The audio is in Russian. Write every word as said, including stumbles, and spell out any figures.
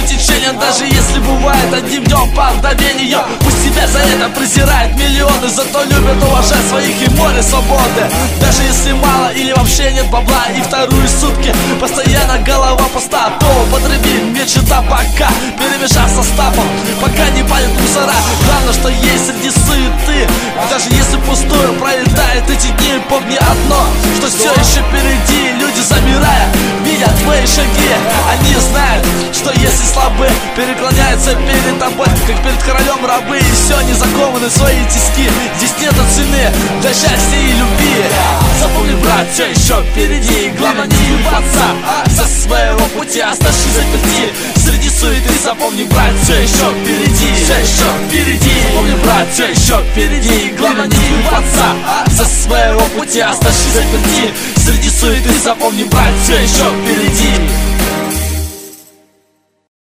течением, даже если бывает одним днем по мгновению. Пусть тебя за это презирают миллионы, зато любят уважать своих и море свободы. Даже если мало или вообще нет бабла, и вторую сутки постоянно голова пуста, то употреби меньше табака, перемешав составом, пока не палит мусора. Главное, что есть среди суеты, даже если пустую пролетает эти дни, помни одно, что все еще впереди. Люди, замирая, видят твои шаги. Они знают, что если слабы переклоняются перед тобой, как перед королем рабы, и все, не закованы в свои тиски. Здесь нет цены для счастья и любви. Запомни, брат, все еще впереди. Главное не ебаться со своего пути, оставшись заперти среди суеты. Запомни, брат, все еще впереди. Все еще впереди. Запомни, брат, все еще впереди. Главное не ебаться со своего пути, оставшись заперти среди суеты. Запомни, брат, все еще впереди.